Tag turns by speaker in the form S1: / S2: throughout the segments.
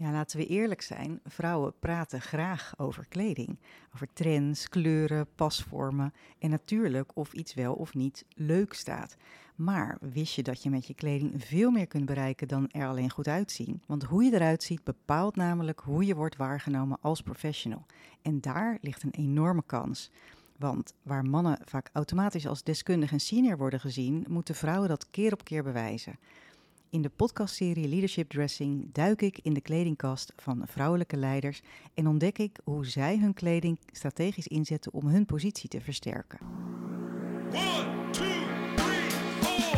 S1: Ja, laten we eerlijk zijn. Vrouwen praten graag over kleding. Over trends, kleuren, pasvormen en natuurlijk of iets wel of niet leuk staat. Maar wist je dat je met je kleding veel meer kunt bereiken dan er alleen goed uitzien? Want hoe je eruit ziet bepaalt namelijk hoe je wordt waargenomen als professional. En daar ligt een enorme kans. Want waar mannen vaak automatisch als deskundig en senior worden gezien, moeten vrouwen dat keer op keer bewijzen. In de podcastserie Leadership Dressing duik ik in de kledingkast van vrouwelijke leiders en ontdek ik hoe zij hun kleding strategisch inzetten om hun positie te versterken.
S2: 1, 2, 3, 4.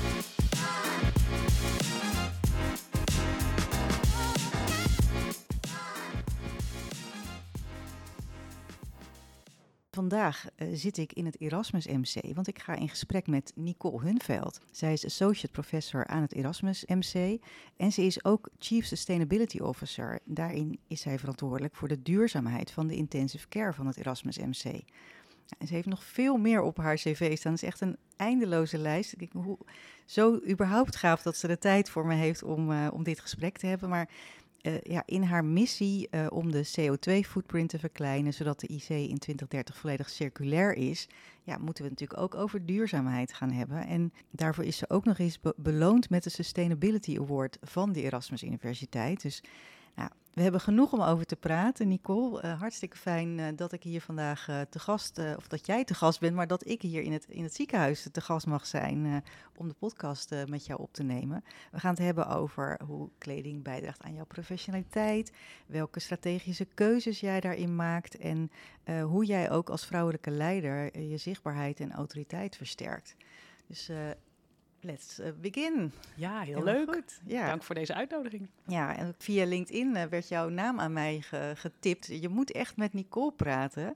S1: Vandaag zit ik in het Erasmus MC, want ik ga in gesprek met Nicole Hunveld. Zij is associate professor aan het Erasmus MC en ze is ook Chief Sustainability Officer. Daarin is zij verantwoordelijk voor de duurzaamheid van de intensive care van het Erasmus MC. En ze heeft nog veel meer op haar cv staan. Het is echt een eindeloze lijst. Ik denk, hoe zo überhaupt gaaf dat ze de tijd voor me heeft om dit gesprek te hebben. Maar in haar missie om de CO2-footprint te verkleinen, zodat de IC in 2030 volledig circulair is, moeten we natuurlijk ook over duurzaamheid gaan hebben. En daarvoor is ze ook nog eens beloond met de Sustainability Award van de Erasmus Universiteit. Dus we hebben genoeg om over te praten, Nicole. Hartstikke fijn dat ik hier vandaag te gast, of dat jij te gast bent, maar dat ik hier in het ziekenhuis te gast mag zijn om de podcast met jou op te nemen. We gaan het hebben over hoe kleding bijdraagt aan jouw professionaliteit, welke strategische keuzes jij daarin maakt en hoe jij ook als vrouwelijke leider je zichtbaarheid en autoriteit versterkt. Dus let's begin.
S3: Ja, heel leuk.
S1: Goed. Ja.
S3: Dank voor deze uitnodiging.
S1: Ja, en via LinkedIn werd jouw naam aan mij getipt. Je moet echt met Nicole praten.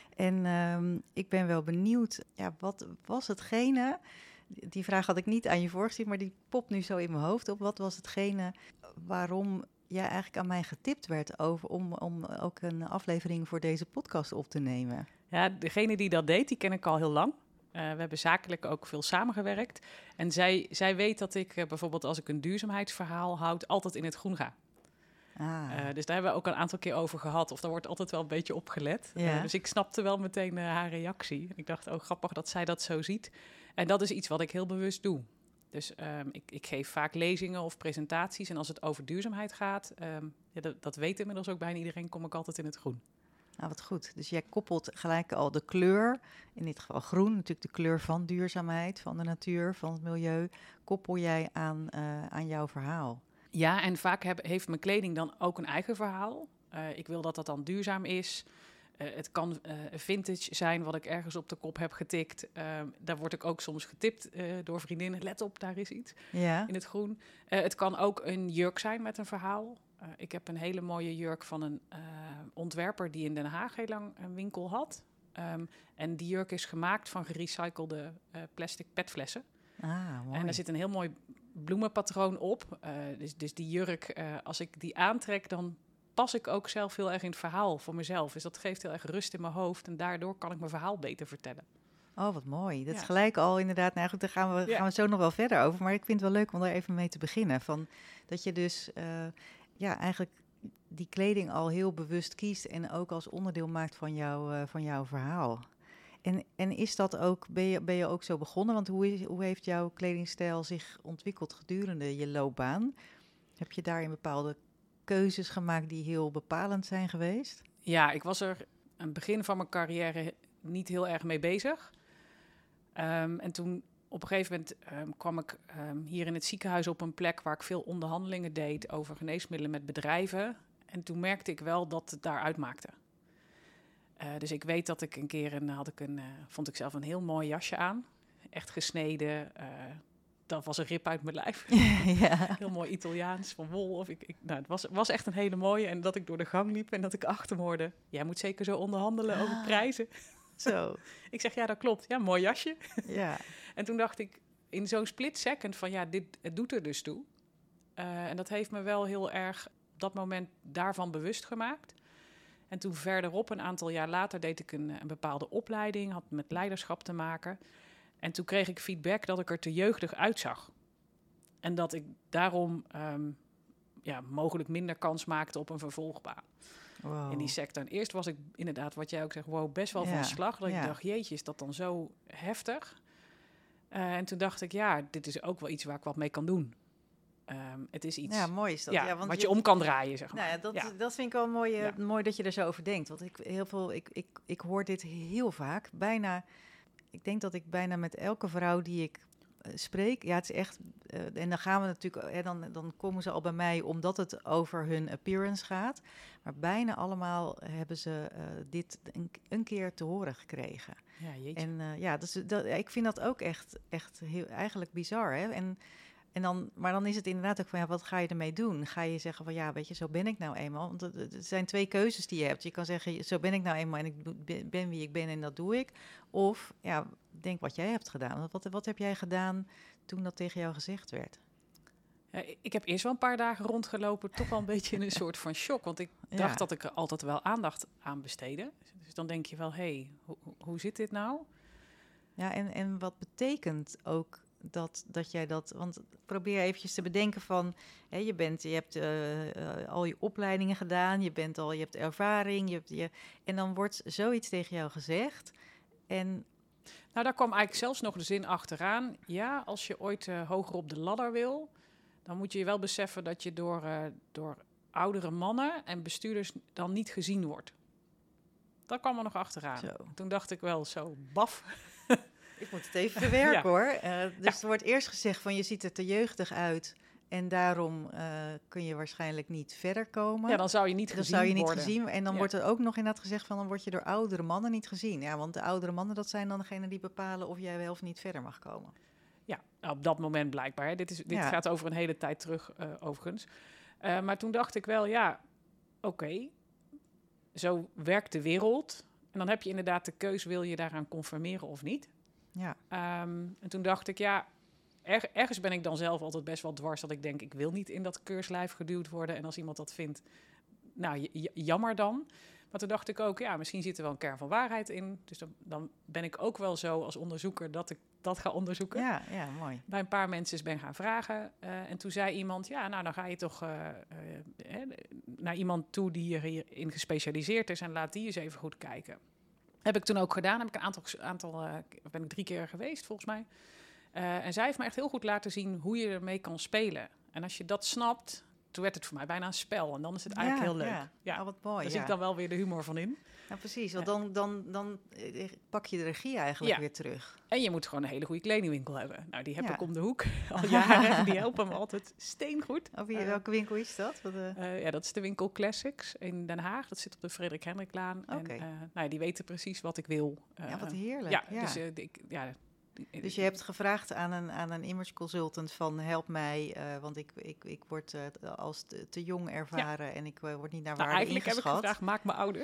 S1: En ik ben wel benieuwd, wat was hetgene... Die vraag had ik niet aan je voorgestuurd, maar die popt nu zo in mijn hoofd op. Wat was hetgene waarom jij eigenlijk aan mij getipt werd om ook een aflevering voor deze podcast op te nemen?
S3: Ja, degene die dat deed, die ken ik al heel lang. We hebben zakelijk ook veel samengewerkt. En zij weet dat ik bijvoorbeeld als ik een duurzaamheidsverhaal houd, altijd in het groen ga. Dus daar hebben we ook een aantal keer over gehad. Of daar wordt altijd wel een beetje op gelet.
S1: Ja.
S3: Dus ik snapte wel meteen haar reactie. Ik dacht, grappig dat zij dat zo ziet. En dat is iets wat ik heel bewust doe. Dus ik geef vaak lezingen of presentaties. En als het over duurzaamheid gaat, dat weet inmiddels ook bijna iedereen, kom ik altijd in het groen.
S1: Nou, wat goed. Dus jij koppelt gelijk al de kleur, in dit geval groen, natuurlijk de kleur van duurzaamheid, van de natuur, van het milieu, koppel jij aan jouw verhaal.
S3: Ja, en vaak heeft mijn kleding dan ook een eigen verhaal. Ik wil dat dat dan duurzaam is. Het kan vintage zijn wat ik ergens op de kop heb getikt. Daar word ik ook soms getipt door vriendinnen. Let op, daar is iets in het groen. Het kan ook een jurk zijn met een verhaal. Ik heb een hele mooie jurk van een ontwerper die in Den Haag heel lang een winkel had. En die jurk is gemaakt van gerecyclede plastic petflessen.
S1: Mooi.
S3: En er zit een heel mooi bloemenpatroon op. Dus die jurk, als ik die aantrek, dan pas ik ook zelf heel erg in het verhaal voor mezelf. Dus dat geeft heel erg rust in mijn hoofd en daardoor kan ik mijn verhaal beter vertellen.
S1: Oh, wat mooi. Dat is gelijk al inderdaad. Nou goed, daar gaan we zo nog wel verder over. Maar ik vind het wel leuk om daar even mee te beginnen. Van dat je dus eigenlijk die kleding al heel bewust kiest en ook als onderdeel maakt van jouw verhaal. En is dat ook, ben je ook zo begonnen? Want hoe heeft jouw kledingstijl zich ontwikkeld gedurende je loopbaan? Heb je daarin bepaalde keuzes gemaakt die heel bepalend zijn geweest?
S3: Ja, ik was er aan het begin van mijn carrière niet heel erg mee bezig. En toen op een gegeven moment kwam ik hier in het ziekenhuis op een plek waar ik veel onderhandelingen deed over geneesmiddelen met bedrijven. En toen merkte ik wel dat het daar uitmaakte. Dus ik weet dat ik een keer vond ik zelf een heel mooi jasje aan. Echt gesneden. Dat was een rip uit mijn lijf.
S1: Ja.
S3: Heel mooi Italiaans, van wol. Het was echt een hele mooie. En dat ik door de gang liep en dat ik achter me hoorde, jij moet zeker zo onderhandelen over prijzen.
S1: Zo.
S3: Ik zeg, ja, dat klopt. Ja, mooi jasje.
S1: Ja.
S3: En toen dacht ik in zo'n split second van, het doet er dus toe. En dat heeft me wel heel erg op dat moment daarvan bewust gemaakt. En toen verderop, een aantal jaar later, deed ik een bepaalde opleiding, had met leiderschap te maken. En toen kreeg ik feedback dat ik er te jeugdig uitzag. En dat ik daarom mogelijk minder kans maakte op een vervolgbaan
S1: Wow.
S3: in die sector. En eerst was ik inderdaad, wat jij ook zegt, best wel van slag. Dat ik dacht, jeetje, is dat dan zo heftig? En toen dacht ik, dit is ook wel iets waar ik wat mee kan doen. Het is iets
S1: mooi is dat. Want
S3: wat je om kan draaien, zeg maar.
S1: Nou ja, dat vind ik wel mooi dat je er zo over denkt. Want ik hoor dit heel vaak. Ik denk dat ik bijna met elke vrouw die ik spreek... Ja, het is echt... en dan gaan we natuurlijk... dan komen ze al bij mij omdat het over hun appearance gaat. Maar bijna allemaal hebben ze dit een keer te horen gekregen.
S3: Ja, jeetje.
S1: En ik vind dat ook echt heel, eigenlijk bizar, hè? Maar dan is het inderdaad ook van, wat ga je ermee doen? Ga je zeggen van, weet je, zo ben ik nou eenmaal. Want er zijn 2 keuzes die je hebt. Je kan zeggen, zo ben ik nou eenmaal en ik ben wie ik ben en dat doe ik. Of, denk wat jij hebt gedaan. Wat heb jij gedaan toen dat tegen jou gezegd werd?
S3: Ja, ik heb eerst wel een paar dagen rondgelopen, toch wel een beetje in een soort van shock. Want ik dacht dat ik er altijd wel aandacht aan besteedde. Dus dan denk je wel, hoe zit dit nou?
S1: Ja, en wat betekent ook dat jij dat... Want probeer eventjes te bedenken van... je hebt al je opleidingen gedaan, je hebt ervaring, en dan wordt zoiets tegen jou gezegd. En...
S3: Nou, daar kwam eigenlijk zelfs nog de zin achteraan. Ja, als je ooit hoger op de ladder wil... dan moet je je wel beseffen dat je door oudere mannen en bestuurders dan niet gezien wordt. Dat kwam er nog achteraan.
S1: Zo.
S3: Toen dacht ik wel, zo, baf...
S1: Ik moet het even verwerken hoor. Dus er wordt eerst gezegd van je ziet er te jeugdig uit en daarom kun je waarschijnlijk niet verder komen.
S3: Ja, dan zou je niet gezien worden.
S1: En dan wordt er ook nog inderdaad gezegd van dan word je door oudere mannen niet gezien. Ja, want de oudere mannen, dat zijn dan degenen die bepalen of jij wel of niet verder mag komen.
S3: Ja, op dat moment blijkbaar. Hè. Dit gaat over een hele tijd terug overigens. Maar toen dacht ik wel, oké, zo werkt de wereld. En dan heb je inderdaad de keus, wil je daaraan conformeren of niet?
S1: Ja.
S3: En toen dacht ik, ergens ben ik dan zelf altijd best wel dwars... dat ik denk, ik wil niet in dat keurslijf geduwd worden. En als iemand dat vindt, nou, jammer dan. Maar toen dacht ik ook, misschien zit er wel een kern van waarheid in. Dus dan ben ik ook wel zo als onderzoeker dat ik dat ga onderzoeken.
S1: Ja, mooi.
S3: Bij een paar mensen ben gaan vragen. En toen zei iemand, dan ga je toch naar iemand toe die hierin gespecialiseerd is... en laat die eens even goed kijken. Heb ik toen ook gedaan. Heb ik ben ik 3 keer geweest, volgens mij. En zij heeft me echt heel goed laten zien hoe je ermee kan spelen. En als je dat snapt, toen werd het voor mij bijna een spel. En dan is het eigenlijk heel leuk.
S1: Ja. Wat mooi.
S3: Daar zit dan wel weer de humor van in.
S1: Ja, precies. Want dan pak je de regie eigenlijk weer terug.
S3: En je moet gewoon een hele goede kledingwinkel hebben. Nou, die heb ik om de hoek al jaren. En die helpen me altijd steengoed.
S1: Welke winkel is dat?
S3: Dat is de winkel Classics in Den Haag. Dat zit op de Frederik Hendriklaan.
S1: Okay.
S3: En die weten precies wat ik wil.
S1: Wat heerlijk. Dus je hebt gevraagd aan een image consultant van help mij, want ik word als te jong ervaren en ik word niet naar waarde
S3: eigenlijk
S1: ingeschat.
S3: Heb ik gevraagd, maak me ouder.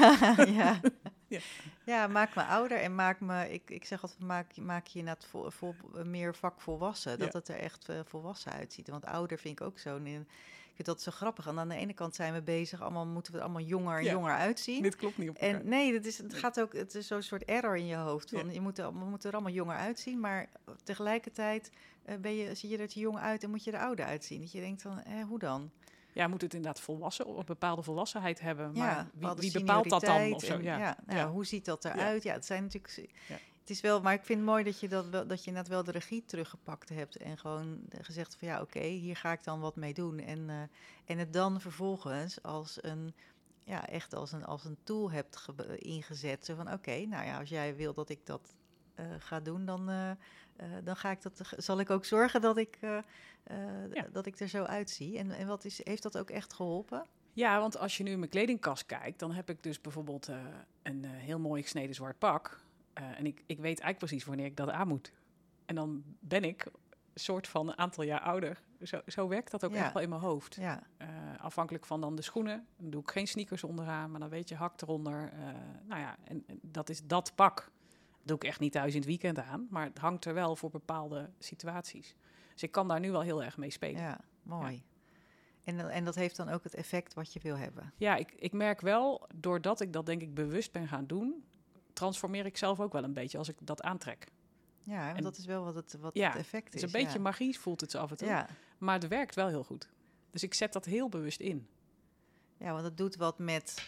S1: Maak me ouder en maak me, ik zeg altijd, maak je net meer vakvolwassen, dat het er echt volwassen uitziet. Want ouder vind ik ook zo. Ik vind dat zo grappig. En aan de ene kant zijn we bezig, moeten we allemaal jonger uitzien.
S3: Dit klopt niet op elkaar.
S1: En nee, het is zo'n soort error in je hoofd. Van, we moeten er allemaal jonger uitzien, maar tegelijkertijd zie je er te jong uit en moet je er ouder uitzien. Dat je denkt van, hoe dan?
S3: Ja, moet het inderdaad een bepaalde volwassenheid hebben. Maar wie bepaalt dat dan? Of zo?
S1: Hoe ziet dat eruit? Ja, het zijn natuurlijk... Ja. Het is wel, maar ik vind het mooi dat je net wel de regie teruggepakt hebt en gewoon gezegd van oké, hier ga ik dan wat mee doen. En het dan vervolgens als een tool hebt ingezet. Zo van oké, als jij wil dat ik dat ga doen, dan ga ik zal ik ook zorgen dat ik er zo uitzie. En heeft dat ook echt geholpen?
S3: Ja, want als je nu in mijn kledingkast kijkt, dan heb ik dus bijvoorbeeld een heel mooi gesneden zwart pak. En ik weet eigenlijk precies wanneer ik dat aan moet. En dan ben ik een soort van een aantal jaar ouder. Zo werkt dat ook echt wel in mijn hoofd. Ja. Afhankelijk van dan de schoenen. Dan doe ik geen sneakers onderaan, maar dan weet je, hak eronder. En dat is dat pak. Dat doe ik echt niet thuis in het weekend aan. Maar het hangt er wel voor bepaalde situaties. Dus ik kan daar nu wel heel erg mee spelen.
S1: Ja, mooi. Ja. En dat heeft dan ook het effect wat je wil hebben?
S3: Ja, ik merk wel, doordat ik dat denk ik bewust ben gaan doen, transformeer ik zelf ook wel een beetje als ik dat aantrek.
S1: Ja, en dat is wel wat het effect is.
S3: Het is een beetje magie, voelt het zo af en toe. Ja. Maar het werkt wel heel goed. Dus ik zet dat heel bewust in.
S1: Ja, want het doet wat met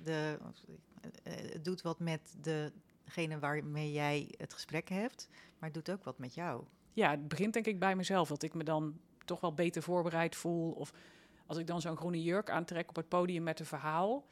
S1: het doet wat met degene waarmee jij het gesprek hebt, maar het doet ook wat met jou.
S3: Ja, het begint denk ik bij mezelf. Dat ik me dan toch wel beter voorbereid voel. Of als ik dan zo'n groene jurk aantrek op het podium met een verhaal.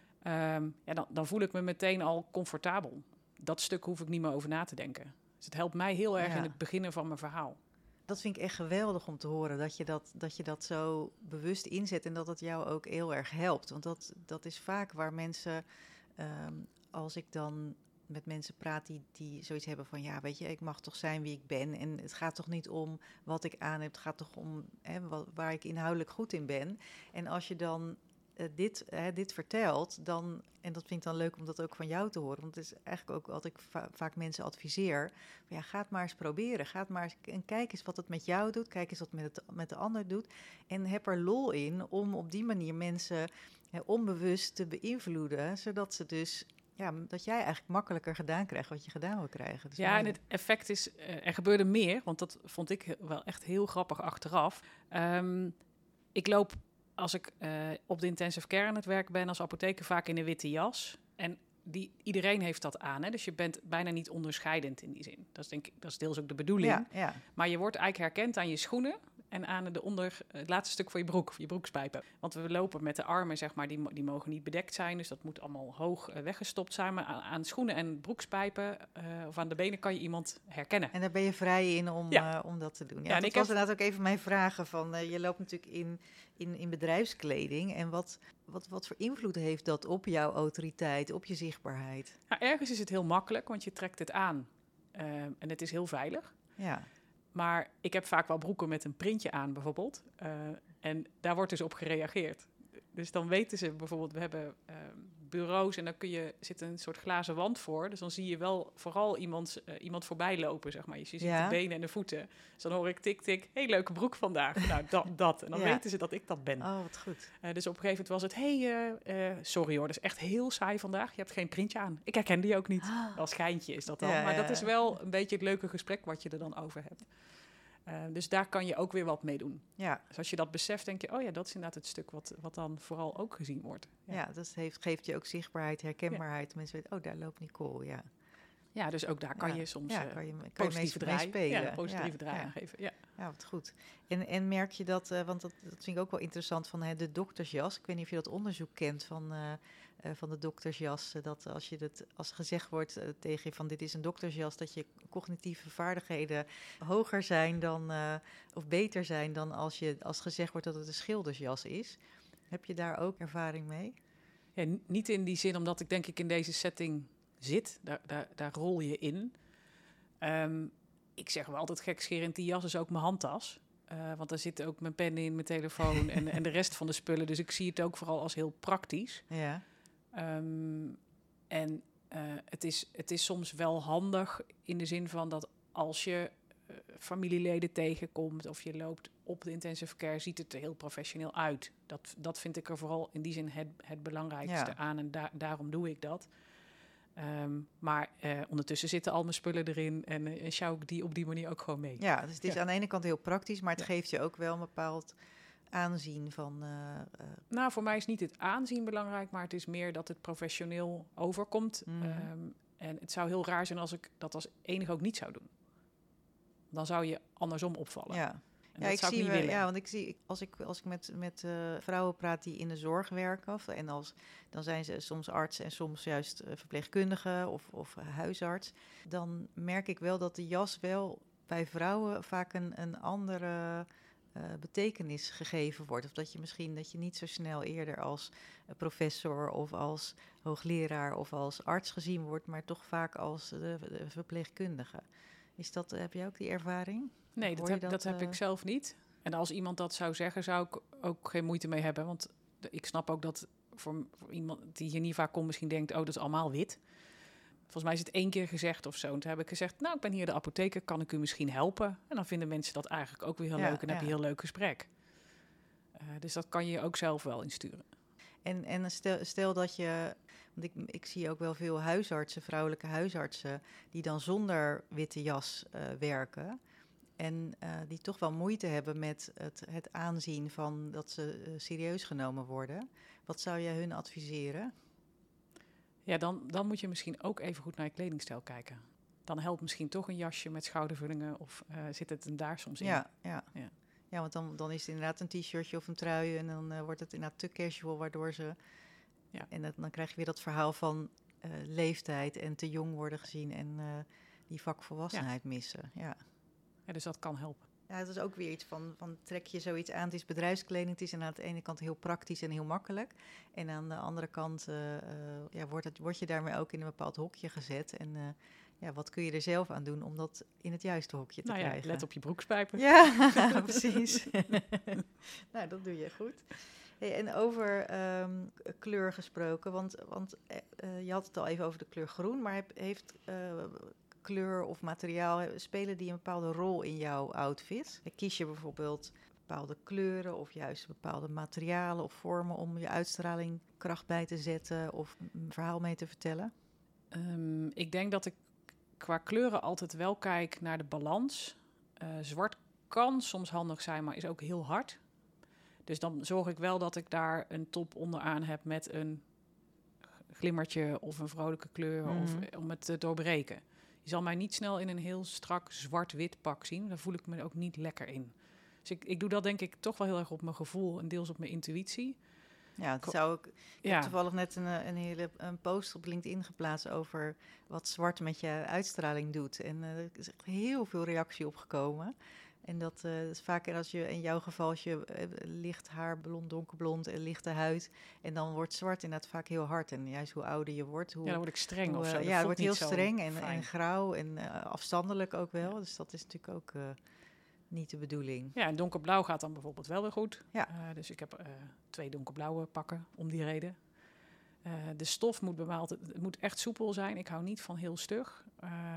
S3: Dan voel ik me meteen al comfortabel. Dat stuk hoef ik niet meer over na te denken. Dus het helpt mij heel erg in het beginnen van mijn verhaal.
S1: Dat vind ik echt geweldig om te horen, dat je dat zo bewust inzet en dat het jou ook heel erg helpt. Want dat is vaak waar mensen, als ik dan met mensen praat die zoiets hebben van, ja, weet je, ik mag toch zijn wie ik ben. En het gaat toch niet om wat ik aan heb, het gaat toch om waar ik inhoudelijk goed in ben. En als je dan dit vertelt, dan, en dat vind ik dan leuk om dat ook van jou te horen, want het is eigenlijk ook wat ik vaak mensen adviseer. Ja, ga het maar eens proberen. Ga het maar eens, en kijk eens wat het met jou doet. Kijk eens wat het met de ander doet. En heb er lol in om op die manier mensen onbewust te beïnvloeden, zodat ze dus, ja, dat jij eigenlijk makkelijker gedaan krijgt wat je gedaan wil krijgen. Dus
S3: ja, en het effect is, er gebeurde meer, want dat vond ik wel echt heel grappig achteraf. Ik loop, als ik op de intensive care aan het werk ben, als apotheker vaak in een witte jas. En iedereen heeft dat aan, hè? Dus je bent bijna niet onderscheidend in die zin. Dat is deels ook de bedoeling.
S1: Ja.
S3: Maar je wordt eigenlijk herkend aan je schoenen en aan het laatste stuk van je broek, of je broekspijpen. Want we lopen met de armen, zeg maar, die mogen niet bedekt zijn. Dus dat moet allemaal hoog weggestopt zijn. Maar aan schoenen en broekspijpen of aan de benen kan je iemand herkennen.
S1: En daar ben je vrij in om dat te doen. Ja, dat was inderdaad ook even mijn vragen van, je loopt natuurlijk in bedrijfskleding. En wat voor invloed heeft dat op jouw autoriteit, op je zichtbaarheid?
S3: Nou, ergens is het heel makkelijk, want je trekt het aan. En het is heel veilig.
S1: Ja.
S3: Maar ik heb vaak wel broeken met een printje aan, bijvoorbeeld. En daar wordt dus op gereageerd. Dus dan weten ze bijvoorbeeld, we hebben bureaus en dan zit een soort glazen wand voor. Dus dan zie je wel vooral iemand voorbij lopen, zeg maar. Je ziet de benen en de voeten. Dus dan hoor ik tik, tik, hey, leuke broek vandaag. Nou, dat. En dan weten ze dat ik dat ben.
S1: Oh, wat goed.
S3: Dus op een gegeven moment was het, sorry hoor, dat is echt heel saai vandaag. Je hebt geen printje aan. Ik herken die ook niet. Als schijntje is dat dan.
S1: Ja,
S3: maar dat is wel een beetje het leuke gesprek wat je er dan over hebt. Dus daar kan je ook weer wat mee doen.
S1: Ja.
S3: Dus als je dat beseft, denk je, oh ja, dat is inderdaad het stuk wat dan vooral ook gezien wordt.
S1: Ja, dat geeft je ook zichtbaarheid, herkenbaarheid. Ja. Mensen weten, daar loopt Nicole, ja.
S3: Ja, dus ook daar kan je soms
S1: kan je
S3: positieve draai
S1: spelen.
S3: Ja, positieve draai aan geven. Ja.
S1: Ja, wat goed. En merk je dat, want dat vind ik ook wel interessant, van de doktersjas. Ik weet niet of je dat onderzoek kent van de doktersjas. Dat als gezegd wordt tegen je van dit is een doktersjas, dat je cognitieve vaardigheden hoger zijn dan, of beter zijn dan als gezegd wordt dat het een schildersjas is. Heb je daar ook ervaring mee?
S3: Ja, niet in die zin, omdat ik denk ik in deze setting zit. Daar rol je in. Ik zeg wel altijd gekscherend, die jas is ook mijn handtas. Want daar zit ook mijn pen in, mijn telefoon en de rest van de spullen. Dus ik zie het ook vooral als heel praktisch.
S1: Ja.
S3: Het is soms wel handig in de zin van dat als je familieleden tegenkomt of je loopt op de intensive care, ziet het er heel professioneel uit. Dat vind ik er vooral in die zin het belangrijkste aan en daarom doe ik dat. Maar ondertussen zitten al mijn spullen erin en sjouw ik die op die manier ook gewoon mee.
S1: Ja, dus het is aan de ene kant heel praktisch, maar het geeft je ook wel een bepaald aanzien van...
S3: Nou, voor mij is niet het aanzien belangrijk, maar het is meer dat het professioneel overkomt. En het zou heel raar zijn als ik dat als enige ook niet zou doen. Dan zou je andersom opvallen.
S1: Ja.
S3: En dat zou ik niet willen.
S1: Ja, want ik zie, als ik met vrouwen praat die in de zorg werken, dan zijn ze soms arts en soms juist verpleegkundige of huisarts, dan merk ik wel dat de jas wel bij vrouwen vaak een andere betekenis gegeven wordt. Of dat je niet zo snel eerder als professor of als hoogleraar of als arts gezien wordt, maar toch vaak als de verpleegkundige. Heb jij ook die ervaring?
S3: Nee, dat heb ik zelf niet. En als iemand dat zou zeggen, zou ik ook geen moeite mee hebben. Want ik snap ook dat voor iemand die hier niet vaak komt misschien denkt, oh, dat is allemaal wit. Volgens mij is het 1 keer gezegd of zo. En toen heb ik gezegd, nou, ik ben hier de apotheker, kan ik u misschien helpen? En dan vinden mensen dat eigenlijk ook weer heel leuk en heb je een heel leuk gesprek. Dus dat kan je ook zelf wel insturen.
S1: En stel dat je... Want ik zie ook wel veel huisartsen, vrouwelijke huisartsen, die dan zonder witte jas werken. En die toch wel moeite hebben met het aanzien van dat ze serieus genomen worden. Wat zou jij hun adviseren?
S3: Ja, dan moet je misschien ook even goed naar je kledingstijl kijken. Dan helpt misschien toch een jasje met schoudervullingen of zit het er daar soms in?
S1: Ja, want dan is het inderdaad een t-shirtje of een trui en dan wordt het inderdaad te casual, waardoor ze...
S3: Ja.
S1: En dan krijg je weer dat verhaal van leeftijd en te jong worden gezien en die vakvolwassenheid missen. Ja.
S3: Ja, dus dat kan helpen.
S1: Ja, het is ook weer iets van trek je zoiets aan. Het is bedrijfskleding, het is aan de ene kant heel praktisch en heel makkelijk. En aan de andere kant word je daarmee ook in een bepaald hokje gezet. En wat kun je er zelf aan doen om dat in het juiste hokje te krijgen?
S3: Let op je broekspijpen.
S1: Ja, precies. Nou, dat doe je goed. Hey, en over kleur gesproken, want je had het al even over de kleur groen, maar heeft kleur of materiaal, spelen die een bepaalde rol in jouw outfit? Kies je bijvoorbeeld bepaalde kleuren of juist bepaalde materialen of vormen om je uitstraling kracht bij te zetten of een verhaal mee te vertellen?
S3: Ik denk dat ik qua kleuren altijd wel kijk naar de balans. Zwart kan soms handig zijn, maar is ook heel hard. Dus dan zorg ik wel dat ik daar een top onderaan heb met een glimmertje of een vrolijke kleur of om het te doorbreken. Je zal mij niet snel in een heel strak zwart-wit pak zien. Daar voel ik me ook niet lekker in. Dus ik doe dat denk ik toch wel heel erg op mijn gevoel en deels op mijn intuïtie.
S1: Ja, ik heb toevallig net een post op LinkedIn geplaatst over wat zwart met je uitstraling doet. En er is echt heel veel reactie op gekomen. En dat is vaak als je in jouw geval als je licht haar, blond, donkerblond en lichte huid. En dan wordt zwart inderdaad vaak heel hard. En juist hoe ouder je wordt,
S3: dan word ik streng of zo.
S1: Ja, het wordt heel streng en grauw en afstandelijk ook wel. Ja. Dus dat is natuurlijk ook niet de bedoeling.
S3: Ja, en donkerblauw gaat dan bijvoorbeeld wel weer goed.
S1: Ja.
S3: Dus ik heb 2 donkerblauwe pakken om die reden. De stof moet bij mij altijd, het moet echt soepel zijn. Ik hou niet van heel stug.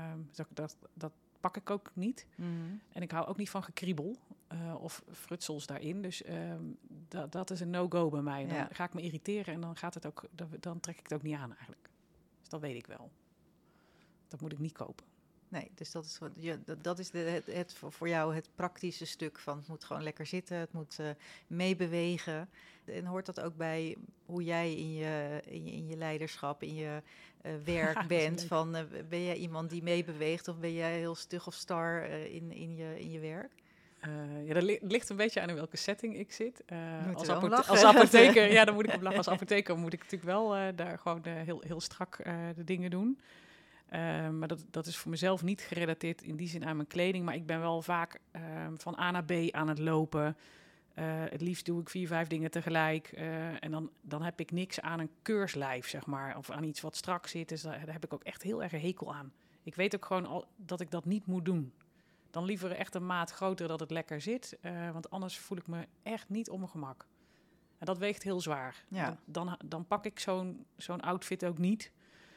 S3: Dat pak ik ook niet.
S1: Mm-hmm.
S3: En ik hou ook niet van gekriebel of frutsels daarin. Dus dat is een no-go bij mij. Dan ga ik me irriteren en dan trek ik het ook niet aan eigenlijk. Dus dat weet ik wel. Dat moet ik niet kopen.
S1: Nee, dus dat is het voor jou het praktische stuk van het moet gewoon lekker zitten, het moet meebewegen. En hoort dat ook bij hoe jij in je leiderschap, in je werk bent? Ben jij iemand die meebeweegt of ben jij heel stug of star in je werk?
S3: Dat ligt een beetje aan in welke setting ik zit.
S1: Als
S3: apotheker, ja, dan moet ik op lachen. Als apotheker moet ik natuurlijk wel daar gewoon heel strak de dingen doen. Maar dat is voor mezelf niet gerelateerd in die zin aan mijn kleding. Maar ik ben wel vaak van A naar B aan het lopen. Het liefst doe ik 4, 5 dingen tegelijk. En dan heb ik niks aan een keurslijf, zeg maar. Of aan iets wat strak zit. Dus daar heb ik ook echt heel erg een hekel aan. Ik weet ook gewoon al dat ik dat niet moet doen. Dan liever echt een maat groter dat het lekker zit. Want anders voel ik me echt niet op mijn gemak. En dat weegt heel zwaar.
S1: Ja.
S3: Dan pak ik zo'n outfit ook niet.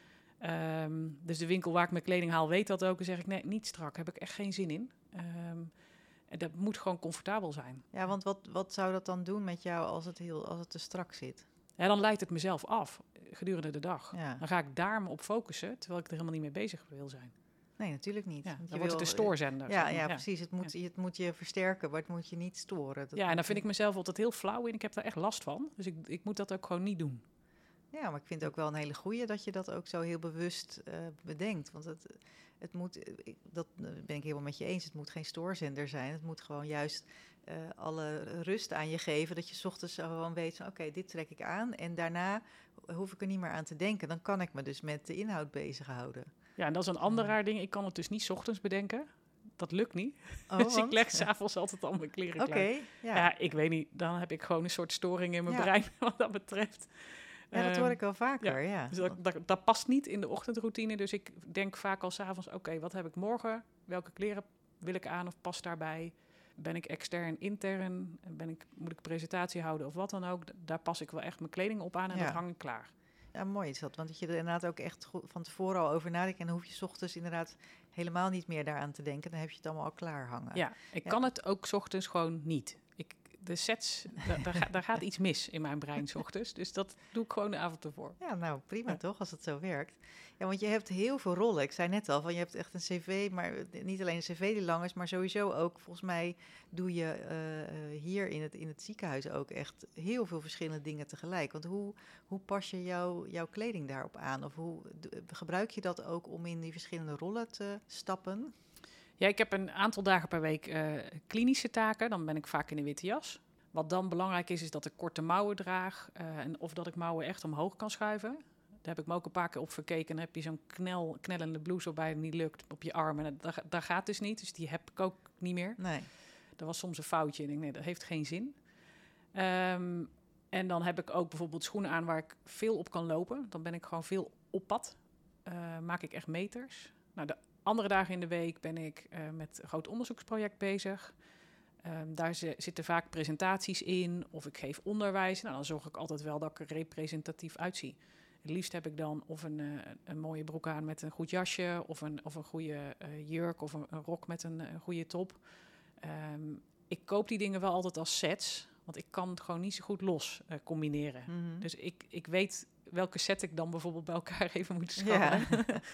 S3: Dus de winkel waar ik mijn kleding haal weet dat ook. En zeg ik, nee, niet strak. Heb ik echt geen zin in. En dat moet gewoon comfortabel zijn.
S1: Ja, want wat zou dat dan doen met jou als het te strak zit?
S3: Ja, dan leidt het mezelf af gedurende de dag.
S1: Ja.
S3: Dan ga ik daar me op focussen, terwijl ik er helemaal niet mee bezig wil zijn.
S1: Nee, natuurlijk niet.
S3: Ja, dan wordt het een stoorzender.
S1: Ja, precies. Het moet je versterken, maar het moet je niet storen.
S3: En dan vind ik mezelf altijd heel flauw in. Ik heb daar echt last van. Dus ik moet dat ook gewoon niet doen.
S1: Ja, maar ik vind het ook wel een hele goeie dat je dat ook zo heel bewust bedenkt. Want het moet, dat ben ik helemaal met je eens, het moet geen stoorzender zijn. Het moet gewoon juist alle rust aan je geven. Dat je 's ochtends gewoon weet van oké, dit trek ik aan. En daarna hoef ik er niet meer aan te denken. Dan kan ik me dus met de inhoud bezighouden.
S3: Ja, en dat is een ander raar ding. Ik kan het dus niet 's ochtends bedenken. Dat lukt niet.
S1: Oh,
S3: dus ik leg 's avonds altijd al mijn kleren klaar.
S1: Ja,
S3: ik weet niet. Dan heb ik gewoon een soort storing in mijn brein wat dat betreft.
S1: Ja, dat hoor ik wel vaker, ja.
S3: Dus dat past niet in de ochtendroutine. Dus ik denk vaak al 's avonds, oké, wat heb ik morgen? Welke kleren wil ik aan of past daarbij? Ben ik extern, intern? Moet ik presentatie houden of wat dan ook? Daar pas ik wel echt mijn kleding op aan en dat hang ik klaar.
S1: Ja, mooi is dat. Want dat je er inderdaad ook echt goed van tevoren al over nadenkt. En dan hoef je 's ochtends inderdaad helemaal niet meer daaraan te denken. Dan heb je het allemaal al klaar hangen.
S3: Ja, ik kan het ook 's ochtends gewoon niet. de sets, daar gaat iets mis in mijn brein 's ochtends. Dus dat doe ik gewoon de avond ervoor.
S1: Ja, nou prima
S3: Ja.
S1: toch, als het zo werkt. Ja, want je hebt heel veel rollen. Ik zei net al, van je hebt echt een cv, maar niet alleen een cv die lang is, maar sowieso ook, volgens mij doe je hier in het ziekenhuis ook echt heel veel verschillende dingen tegelijk. Want hoe pas je jouw kleding daarop aan? Of gebruik je dat ook om in die verschillende rollen te stappen?
S3: Ja, ik heb een aantal dagen per week klinische taken. Dan ben ik vaak in de witte jas. Wat dan belangrijk is dat ik korte mouwen draag. Of dat ik mouwen echt omhoog kan schuiven. Daar heb ik me ook een paar keer op verkeken. Dan heb je zo'n knellende blouse waarbij het niet lukt op je armen. En dat gaat dus niet, dus die heb ik ook niet meer.
S1: Nee.
S3: Dat was soms een foutje. En ik denk, nee, dat heeft geen zin. En dan heb ik ook bijvoorbeeld schoenen aan waar ik veel op kan lopen. Dan ben ik gewoon veel op pad. Maak ik echt meters. Nou, de andere dagen in de week ben ik met een groot onderzoeksproject bezig. Daar zitten vaak presentaties in of ik geef onderwijs. Nou, dan zorg ik altijd wel dat ik er representatief uitzie. Het liefst heb ik dan of een mooie broek aan met een goed jasje... of een goede jurk of een rok met een goede top. Ik koop die dingen wel altijd als sets... want ik kan het gewoon niet zo goed los combineren.
S1: Mhm.
S3: Dus ik weet welke set ik dan bijvoorbeeld bij elkaar even moet scharrelen.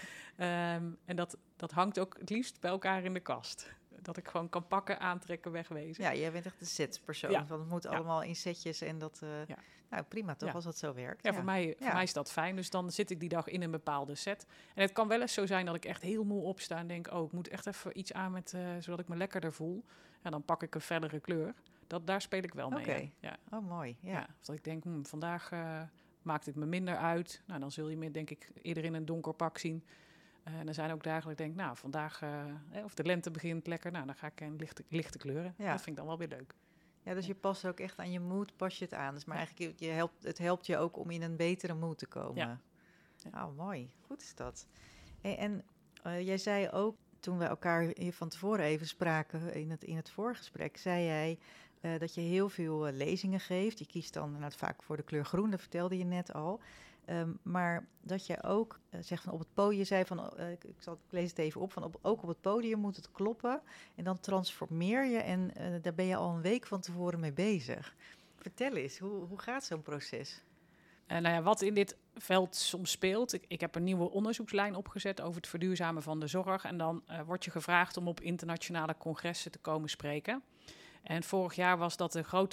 S1: Ja.
S3: En dat hangt ook het liefst bij elkaar in de kast. Dat ik gewoon kan pakken, aantrekken, wegwezen.
S1: Ja, jij bent echt een setspersoon.
S3: Ja.
S1: Want het moet
S3: Ja.
S1: allemaal in setjes en dat...
S3: Ja.
S1: Nou, prima toch,
S3: Ja.
S1: als dat zo werkt.
S3: Ja, voor mij is dat fijn. Dus dan zit ik die dag in een bepaalde set. En het kan wel eens zo zijn dat ik echt heel moe opsta en denk... oh, ik moet echt even iets aan met, zodat ik me lekkerder voel. En dan pak ik een verdere kleur. Daar speel ik wel mee.
S1: Oké.
S3: Ja.
S1: Oh, mooi. Ja.
S3: Ja. Of dat ik denk, vandaag maakt het me minder uit. Nou, dan zul je me denk ik eerder in een donker pak zien. En er zijn ook dagen dat ik denk, nou, vandaag... of de lente begint lekker, nou, dan ga ik in lichte kleuren.
S1: Ja.
S3: Dat vind ik dan wel weer leuk.
S1: Ja, dus je past ook echt aan je mood, pas je het aan. Dus maar eigenlijk, het helpt je ook om in een betere mood te komen.
S3: Ja.
S1: Oh, mooi. Goed is dat. En jij zei ook, toen we elkaar hier van tevoren even spraken in het voorgesprek, zei jij dat je heel veel lezingen geeft. Je kiest dan inderdaad vaak voor de kleur groen, dat vertelde je net al. Maar dat je ook zegt van op het podium, je zei van, ik lees het even op, van ook op het podium moet het kloppen. En dan transformeer je en daar ben je al een week van tevoren mee bezig. Vertel eens, hoe gaat zo'n proces?
S3: Nou ja, wat in dit veld soms speelt... Ik heb een nieuwe onderzoekslijn opgezet over het verduurzamen van de zorg. En dan word je gevraagd om op internationale congressen te komen spreken. En vorig jaar was dat een grote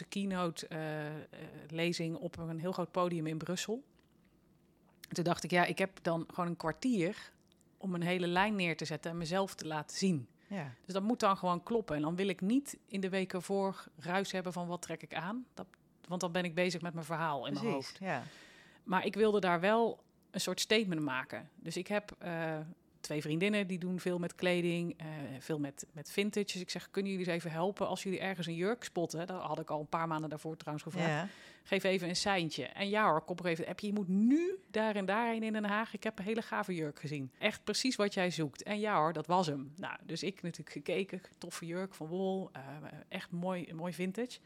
S3: keynote-lezing op een heel groot podium in Brussel. Toen dacht ik, ik heb dan gewoon een kwartier om een hele lijn neer te zetten en mezelf te laten zien.
S1: Ja.
S3: Dus dat moet dan gewoon kloppen. En dan wil ik niet in de weken voor ruis hebben van wat trek ik aan. Want dan ben ik bezig met mijn verhaal in mijn hoofd.
S1: Ja.
S3: Maar ik wilde daar wel een soort statement maken. Dus ik heb 2 vriendinnen die doen veel met kleding, veel met vintage. Dus ik zeg, kunnen jullie eens even helpen als jullie ergens een jurk spotten? Dat had ik al een paar maanden daarvoor trouwens gevraagd.
S1: Ja.
S3: Geef even een seintje. En ja hoor, kom er even. Je moet nu daar en daarheen in Den Haag. Ik heb een hele gave jurk gezien. Echt precies wat jij zoekt. En ja hoor, dat was hem. Nou, dus ik natuurlijk gekeken. Toffe jurk van wol. Echt mooi vintage.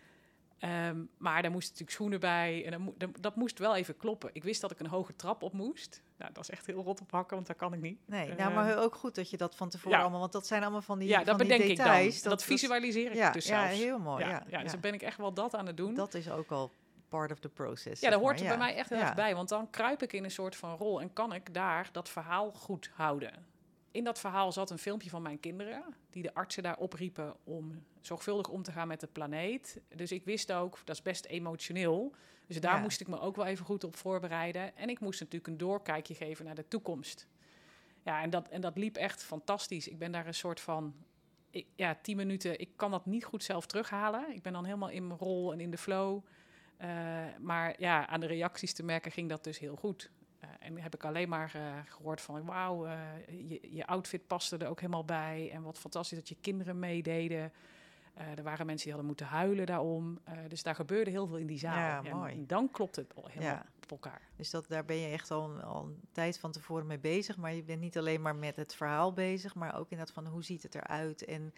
S3: Maar daar moesten natuurlijk schoenen bij. En dat moest wel even kloppen. Ik wist dat ik een hoge trap op moest. Nou, dat is echt heel rot ophakken, want dat kan ik niet.
S1: Nee, maar ook goed dat je dat van tevoren allemaal... Want dat zijn allemaal van die,
S3: dat
S1: van die
S3: bedenk
S1: details.
S3: ik dan. Dat visualiseer ik dus
S1: ja,
S3: zelfs.
S1: heel mooi. Ja,
S3: Dus dan ben ik echt wel dat aan het doen.
S1: Dat is ook al part of the process.
S3: Ja, dat hoort er bij mij echt heel
S1: Ja.
S3: erg bij. Want dan kruip ik in een soort van rol en kan ik daar dat verhaal goed houden. In dat verhaal zat een filmpje van mijn kinderen, die de artsen daar opriepen om zorgvuldig om te gaan met de planeet. Dus ik wist ook, dat is best emotioneel. Dus daar moest ik me ook wel even goed op voorbereiden. En ik moest natuurlijk een doorkijkje geven naar de toekomst. Ja, en dat liep echt fantastisch. Ik ben daar een soort van, 10 minuten, ik kan dat niet goed zelf terughalen. Ik ben dan helemaal in mijn rol en in de flow. Maar ja, aan de reacties te merken ging dat dus heel goed. En heb ik alleen maar gehoord van, wauw, je outfit paste er ook helemaal bij. En wat fantastisch dat je kinderen meededen. Er waren mensen die hadden moeten huilen daarom. Dus daar gebeurde heel veel in die zaal.
S1: Ja, mooi.
S3: En dan klopt het helemaal op elkaar.
S1: Dus daar ben je echt al een tijd van tevoren mee bezig. Maar je bent niet alleen maar met het verhaal bezig, maar ook inderdaad van hoe ziet het eruit. En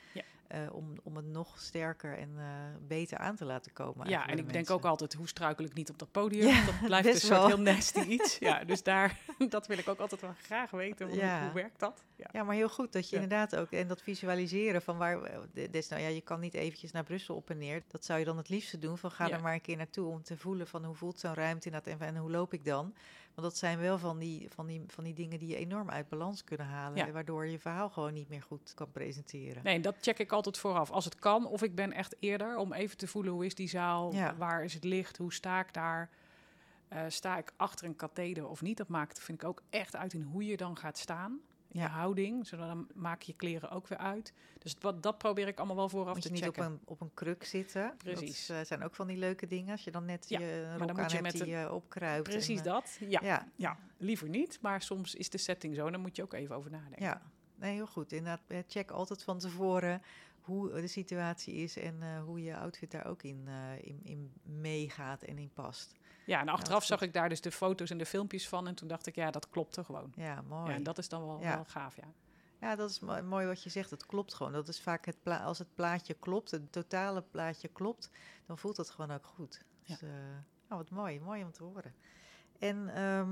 S1: om het nog sterker en beter aan te laten komen.
S3: Ja,
S1: eigenlijk
S3: en
S1: bij
S3: ik
S1: de
S3: denk
S1: mensen.
S3: ook altijd, hoe struikel ik niet op dat podium?
S1: Ja,
S3: Dat blijft
S1: best
S3: een soort
S1: wel.
S3: heel nasty iets. Ja, dus dat wil ik ook altijd wel graag weten. Hoe werkt dat? Ja.
S1: Ja, maar heel goed dat je
S3: Ja.
S1: inderdaad ook... En dat visualiseren van je kan niet eventjes naar Brussel op en neer. Dat zou je dan het liefste doen. Van ga
S3: Ja.
S1: er maar een keer naartoe om te voelen van hoe voelt zo'n ruimte inderdaad en hoe loop ik dan? Want dat zijn wel van die dingen die je enorm uit balans kunnen halen.
S3: Ja.
S1: Waardoor je verhaal gewoon niet meer goed kan presenteren.
S3: Nee, dat check ik altijd vooraf. Als het kan, of ik ben echt eerder om even te voelen hoe is die zaal,
S1: Ja.
S3: waar is het licht, hoe sta ik daar, sta ik achter een katheder of niet. Dat vind ik ook echt uit in hoe je dan gaat staan, je
S1: Ja.
S3: houding, zodat dan maak je kleren ook weer uit. Dus dat probeer ik allemaal wel vooraf
S1: Moet
S3: te
S1: je niet
S3: checken.
S1: op een kruk zitten.
S3: Precies.
S1: Dat zijn ook van die leuke dingen. Als je dan net
S3: Ja,
S1: je
S3: maar
S1: rok
S3: dan
S1: aan
S3: moet je
S1: hebt
S3: met
S1: die opkruipt.
S3: Precies
S1: en,
S3: dat. Ja.
S1: Ja.
S3: Ja, liever niet, maar soms is de setting zo, dan moet je ook even over nadenken.
S1: Ja, nee, heel goed. Inderdaad, check altijd van tevoren hoe de situatie is en hoe je outfit daar ook in meegaat en in past.
S3: Ja, en
S1: dat
S3: achteraf
S1: is
S3: zag
S1: goed.
S3: ik daar dus de foto's en de filmpjes van en toen dacht ik, ja, dat klopte gewoon.
S1: Ja, mooi.
S3: Ja, en dat is dan wel,
S1: Ja.
S3: wel gaaf, ja.
S1: Ja, dat is mooi wat je zegt. Het klopt gewoon. Dat is vaak als het plaatje klopt, het totale plaatje klopt, dan voelt dat gewoon ook goed.
S3: Ja.
S1: Dus, wat mooi. Mooi om te horen. En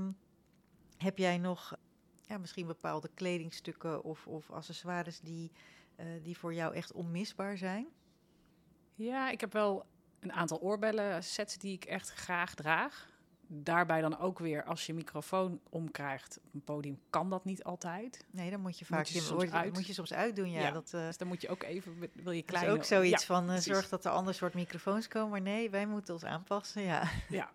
S1: heb jij nog misschien bepaalde kledingstukken of accessoires die voor jou echt onmisbaar zijn?
S3: Ja, ik heb wel een aantal oorbellen sets die ik echt graag draag. Daarbij dan ook weer, als je microfoon omkrijgt op een podium, kan dat niet altijd.
S1: Nee, dan moet je vaak
S3: je soms uit.
S1: moet je soms uitdoen. Ja,
S3: Ja,
S1: dat
S3: Dus dan moet je ook even, wil je
S1: dat is
S3: kleine...
S1: ook zoiets
S3: Ja,
S1: van
S3: precies.
S1: zorg dat er ander soort microfoons komen. Maar nee, wij moeten ons aanpassen. Ja,
S3: Ja,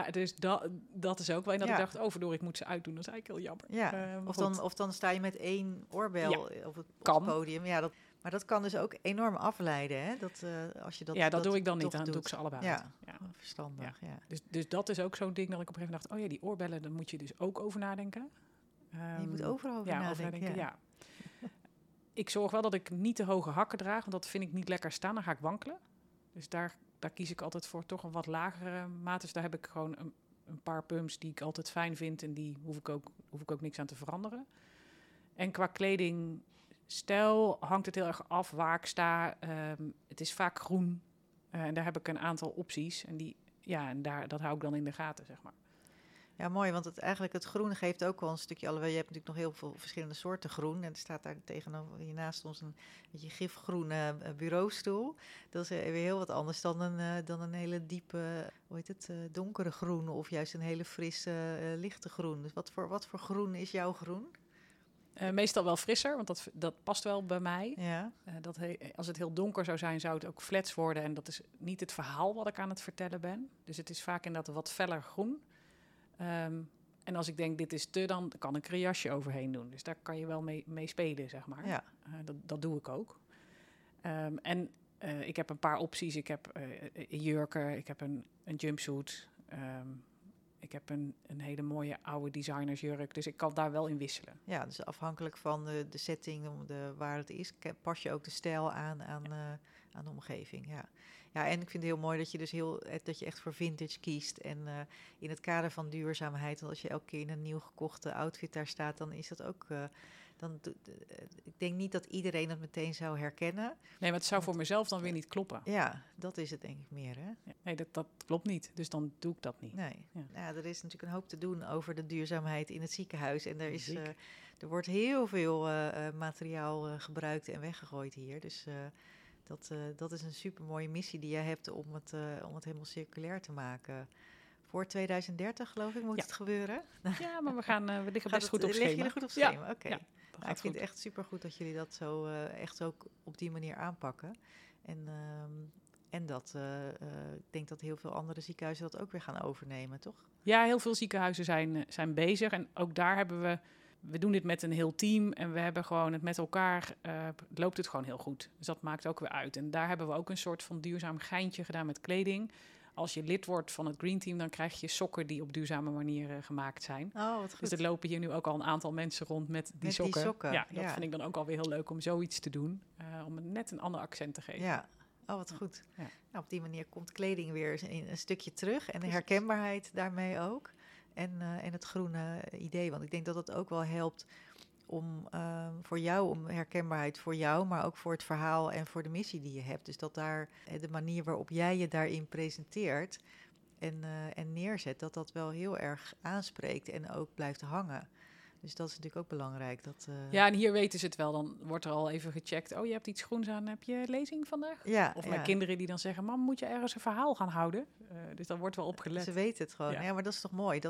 S3: dat is ook wel. En dat
S1: Ja.
S3: ik dacht, verdorie, ik moet ze uitdoen. Dat is eigenlijk heel jammer.
S1: ja.
S3: Maar goed.
S1: Of dan sta je met één oorbel op het
S3: Kan.
S1: podium. Ja, maar dat kan dus ook enorm afleiden. Hè? Als je dat,
S3: Ja, dat doe ik dan niet.
S1: toch
S3: Dan doe
S1: doet.
S3: ik ze allebei
S1: Ja.
S3: uit. Ja.
S1: Verstandig. Ja.
S3: Dus dat is ook zo'n ding dat ik op een gegeven moment dacht, oh ja, die oorbellen, daar moet je dus ook over nadenken.
S1: Je moet overal over
S3: ja,
S1: nadenken.
S3: ja. Ik zorg wel dat ik niet te hoge hakken draag, want dat vind ik niet lekker staan. Dan ga ik wankelen. Dus daar kies ik altijd voor toch een wat lagere maat. Dus daar heb ik gewoon een paar pumps die ik altijd fijn vind. En die hoef ik ook niks aan te veranderen. En qua kledingstijl hangt het heel erg af waar ik sta. Het is vaak groen. En daar heb ik een aantal opties. En dat hou ik dan in de gaten, zeg maar.
S1: Ja, mooi, want het groen geeft ook wel een stukje... Je hebt natuurlijk nog heel veel verschillende soorten groen. En er staat daar tegenover hiernaast ons een beetje gifgroene bureaustoel. Dat is weer heel wat anders dan een hele diepe, donkere groen... of juist een hele frisse, lichte groen. Dus wat voor groen is jouw groen?
S3: Meestal wel frisser, want dat past wel bij mij.
S1: Ja,
S3: Als het heel donker zou zijn, zou het ook flats worden. En dat is niet het verhaal wat ik aan het vertellen ben. Dus het is vaak inderdaad wat feller groen. En als ik denk, dit is dan kan ik er een jasje overheen doen. Dus daar kan je wel mee spelen, zeg maar.
S1: ja.
S3: Dat doe ik ook. Ik heb een paar opties. Ik heb jurken, ik heb een jumpsuit. Ik heb een hele mooie oude designersjurk. Dus ik kan daar wel in wisselen.
S1: Ja, dus afhankelijk van de setting, waar het is... pas je ook de stijl aan de omgeving, ja. Ja, en ik vind het heel mooi dat je dus dat je echt voor vintage kiest. En in het kader van duurzaamheid, als je elke keer in een nieuw gekochte outfit daar staat, dan is dat ook... ik denk niet dat iedereen dat meteen zou herkennen.
S3: Nee, maar het zou voor mezelf dan weer niet kloppen.
S1: Ja, dat is het denk ik meer, hè?
S3: Ja, nee, dat klopt niet. Dus dan doe ik dat niet.
S1: Nee.
S3: Ja.
S1: Ja, er is natuurlijk een hoop te doen over de duurzaamheid in het ziekenhuis. En
S3: Zeker.
S1: er wordt heel veel materiaal gebruikt en weggegooid hier. Dus dat is een supermooie missie die jij hebt om het helemaal circulair te maken. Voor 2030, geloof ik, moet
S3: Ja.
S1: het gebeuren.
S3: Ja, maar we liggen best goed op
S1: Liggen
S3: schema.
S1: jullie goed op
S3: Ja.
S1: schema? Oké.
S3: Ja,
S1: Nou, ik
S3: gaat
S1: vind
S3: goed.
S1: het echt supergoed dat jullie dat zo echt ook op die manier aanpakken. En ik denk dat heel veel andere ziekenhuizen dat ook weer gaan overnemen, toch?
S3: Ja, heel veel ziekenhuizen zijn bezig. En ook daar hebben we doen dit met een heel team. En we hebben gewoon het met elkaar, loopt het gewoon heel goed. Dus dat maakt ook weer uit. En daar hebben we ook een soort van duurzaam geintje gedaan met kleding. Als je lid wordt van het Green Team, dan krijg je sokken die op duurzame manier gemaakt zijn.
S1: Oh, wat goed.
S3: Dus er lopen hier nu ook al een aantal mensen rond met die sokken. Ja, dat vind ik dan ook alweer heel leuk om zoiets te doen. Om het net een ander accent te geven.
S1: Ja, oh wat goed.
S3: Ja.
S1: Nou, op die manier komt kleding weer een stukje terug. En de
S3: Precies.
S1: herkenbaarheid daarmee ook. En het groene idee. Want ik denk dat het ook wel helpt voor jou, om herkenbaarheid voor jou, maar ook voor het verhaal en voor de missie die je hebt. Dus dat daar de manier waarop jij je daarin presenteert en neerzet, dat wel heel erg aanspreekt en ook blijft hangen. Dus dat is natuurlijk ook belangrijk.
S3: Ja, en hier weten ze het wel. Dan wordt er al even gecheckt. Oh, je hebt iets groens aan. Heb je lezing vandaag?
S1: Ja,
S3: of mijn kinderen die dan zeggen... Mam, moet je ergens een verhaal gaan houden? Dus dan wordt wel opgelet.
S1: Ze weten het gewoon.
S3: Ja.
S1: Ja, maar dat is toch mooi.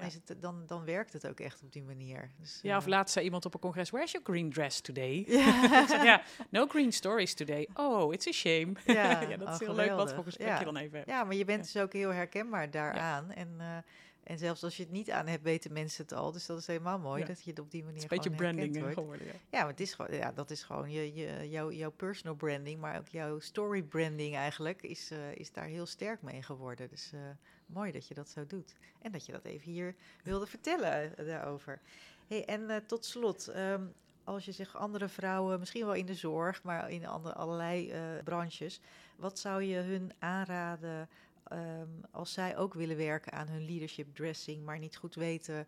S1: Dan werkt het ook echt op die manier. Dus,
S3: ja, of laatst zei iemand op een congres... Where's your green dress today?
S1: Ja.
S3: Ik zeg, no green stories today. Oh, it's a shame.
S1: Ja,
S3: dat is heel
S1: geweldig.
S3: leuk wat voor gesprek je dan even hebt.
S1: Ja, maar je bent dus ook heel herkenbaar daaraan. En zelfs als je het niet aan hebt, weten mensen het al. Dus dat is helemaal mooi dat je het op die manier
S3: het is een beetje branding
S1: wordt.
S3: geworden. Ja,
S1: maar het is gewoon, dat is gewoon jouw personal branding, maar ook jouw story branding eigenlijk is daar heel sterk mee geworden. Dus mooi dat je dat zo doet. En dat je dat even hier wilde vertellen daarover. Hey, en tot slot, als je zegt andere vrouwen, misschien wel in de zorg, maar in allerlei branches, wat zou je hun aanraden als zij ook willen werken aan hun leadership dressing, maar niet goed weten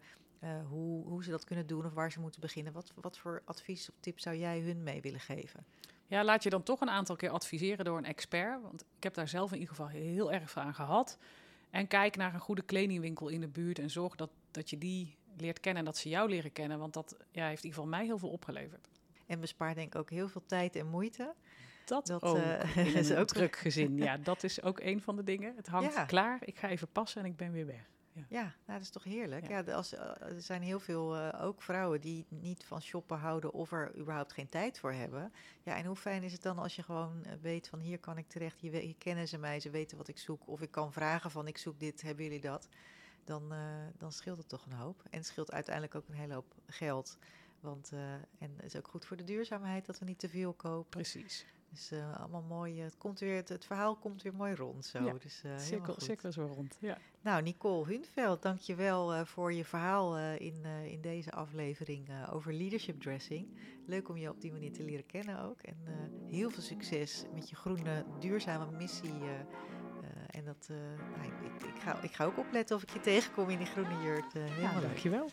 S1: hoe ze dat kunnen doen of waar ze moeten beginnen? Wat voor advies of tips zou jij hun mee willen geven?
S3: Ja, laat je dan toch een aantal keer adviseren door een expert. Want ik heb daar zelf in ieder geval heel erg van aan gehad. En kijk naar een goede kledingwinkel in de buurt en zorg dat je die leert kennen en dat ze jou leren kennen. Want dat heeft in ieder geval mij heel veel opgeleverd.
S1: En bespaart denk ik ook heel veel tijd en moeite.
S3: Dat ook in een ook druk gezin. Ja, dat is ook een van de dingen. Het hangt klaar, ik ga even passen en ik ben weer weg.
S1: Ja, dat is toch heerlijk. Ja. Er zijn heel veel ook vrouwen die niet van shoppen houden of er überhaupt geen tijd voor hebben. Ja, en hoe fijn is het dan als je gewoon weet van hier kan ik terecht, hier kennen ze mij, ze weten wat ik zoek. Of ik kan vragen van ik zoek dit, hebben jullie dat? Dan scheelt het toch een hoop. En het scheelt uiteindelijk ook een hele hoop geld. Want en het is ook goed voor de duurzaamheid dat we niet te veel kopen.
S3: Precies.
S1: Dus allemaal mooi. Het verhaal komt weer mooi rond zo.
S3: Ja,
S1: dus,
S3: cirkel is weer rond. Ja.
S1: Nou, Nicole Hunveld, dank je wel voor je verhaal in deze aflevering over leadership dressing. Leuk om je op die manier te leren kennen ook. En heel veel succes met je groene, duurzame missie. En ik ga ook opletten of ik je tegenkom in die groene jurk. Helemaal leuk.
S3: Dank je wel.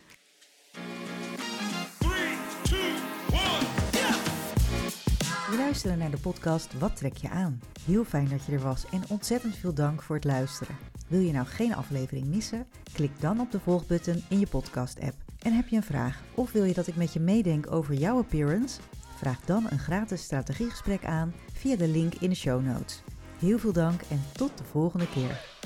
S2: 3, 2, 1, yeah!
S1: We luisteren naar de podcast Wat trek je aan? Heel fijn dat je er was en ontzettend veel dank voor het luisteren. Wil je nou geen aflevering missen? Klik dan op de volgbutton in je podcast-app. En heb je een vraag of wil je dat ik met je meedenk over jouw appearance? Vraag dan een gratis strategiegesprek aan via de link in de show notes. Heel veel dank en tot de volgende keer.